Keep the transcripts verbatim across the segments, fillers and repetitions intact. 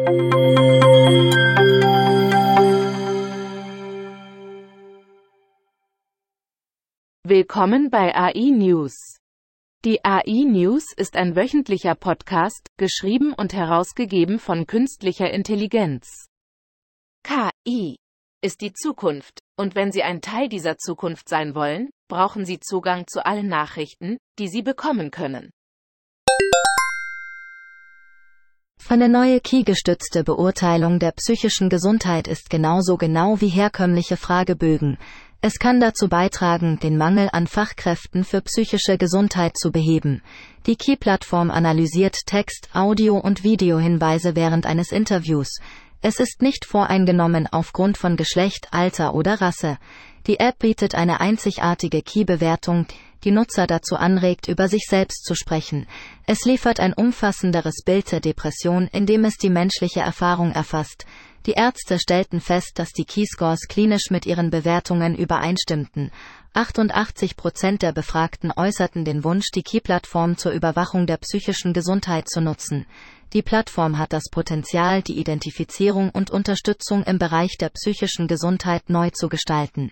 Willkommen bei A I News. Die A I News ist ein wöchentlicher Podcast, geschrieben und herausgegeben von künstlicher Intelligenz. K I ist die Zukunft, und wenn Sie ein Teil dieser Zukunft sein wollen, brauchen Sie Zugang zu allen Nachrichten, die Sie bekommen können. Eine neue K I-gestützte Beurteilung der psychischen Gesundheit ist genauso genau wie herkömmliche Fragebögen. Es kann dazu beitragen, den Mangel an Fachkräften für psychische Gesundheit zu beheben. Die K I-Plattform analysiert Text, Audio und Videohinweise während eines Interviews. Es ist nicht voreingenommen aufgrund von Geschlecht, Alter oder Rasse. Die App bietet eine einzigartige K I-Bewertung, die Nutzer dazu anregt, über sich selbst zu sprechen. Es liefert ein umfassenderes Bild der Depression, indem es die menschliche Erfahrung erfasst. Die Ärzte stellten fest, dass die K I-Scores klinisch mit ihren Bewertungen übereinstimmten. achtundachtzig Prozent der Befragten äußerten den Wunsch, die K I-Plattform zur Überwachung der psychischen Gesundheit zu nutzen. Die Plattform hat das Potenzial, die Identifizierung und Unterstützung im Bereich der psychischen Gesundheit neu zu gestalten.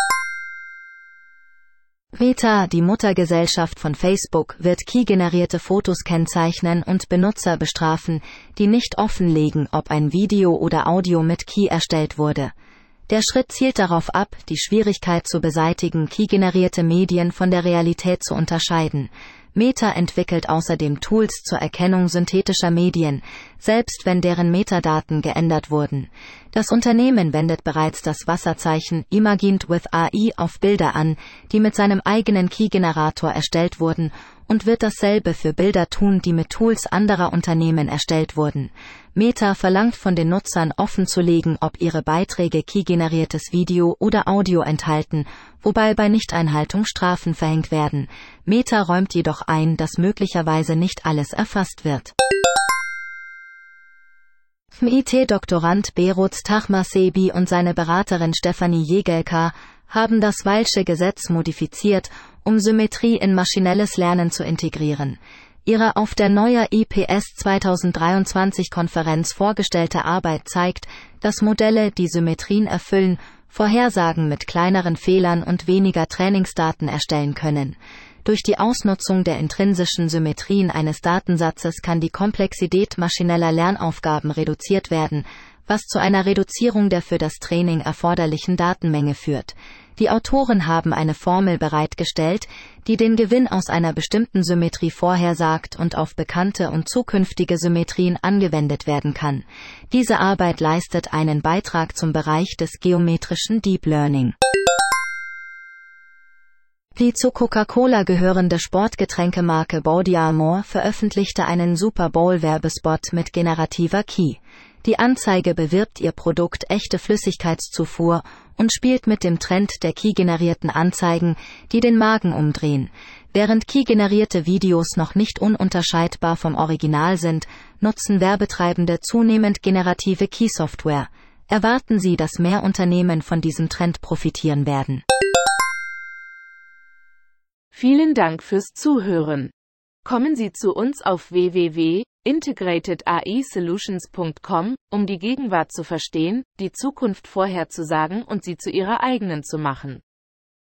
Meta, die Muttergesellschaft von Facebook, wird K I-generierte Fotos kennzeichnen und Benutzer bestrafen, die nicht offenlegen, ob ein Video oder Audio mit K I erstellt wurde. Der Schritt zielt darauf ab, die Schwierigkeit zu beseitigen, K I-generierte Medien von der Realität zu unterscheiden. Meta entwickelt außerdem Tools zur Erkennung synthetischer Medien, selbst wenn deren Metadaten geändert wurden. Das Unternehmen wendet bereits das Wasserzeichen Imagined with A I auf Bilder an, die mit seinem eigenen K I-Generator erstellt wurden, und wird dasselbe für Bilder tun, die mit Tools anderer Unternehmen erstellt wurden. Meta verlangt von den Nutzern offenzulegen, ob ihre Beiträge K I-generiertes Video oder Audio enthalten, wobei bei Nichteinhaltung Strafen verhängt werden. Meta räumt jedoch ein, dass möglicherweise nicht alles erfasst wird. I T-Doktorand Behruz Tahmasebi und seine Beraterin Stefanie Jegelka haben das Weilsche Gesetz modifiziert, um Symmetrie in maschinelles Lernen zu integrieren. Ihre auf der Neuer I P S zweitausenddreiundzwanzig-Konferenz vorgestellte Arbeit zeigt, dass Modelle, die Symmetrien erfüllen, Vorhersagen mit kleineren Fehlern und weniger Trainingsdaten erstellen können. Durch die Ausnutzung der intrinsischen Symmetrien eines Datensatzes kann die Komplexität maschineller Lernaufgaben reduziert werden, was zu einer Reduzierung der für das Training erforderlichen Datenmenge führt. Die Autoren haben eine Formel bereitgestellt, die den Gewinn aus einer bestimmten Symmetrie vorhersagt und auf bekannte und zukünftige Symmetrien angewendet werden kann. Diese Arbeit leistet einen Beitrag zum Bereich des geometrischen Deep Learning. Die zu Coca-Cola gehörende Sportgetränkemarke Body Armor veröffentlichte einen Super Bowl-Werbespot mit generativer K I. Die Anzeige bewirbt ihr Produkt echte Flüssigkeitszufuhr und spielt mit dem Trend der K I-generierten Anzeigen, die den Magen umdrehen. Während K I-generierte Videos noch nicht ununterscheidbar vom Original sind, nutzen Werbetreibende zunehmend generative K I-Software. Erwarten Sie, dass mehr Unternehmen von diesem Trend profitieren werden. Vielen Dank fürs Zuhören. Kommen Sie zu uns auf w w w punkt integrated A I solutions punkt com, um die Gegenwart zu verstehen, die Zukunft vorherzusagen und sie zu Ihrer eigenen zu machen.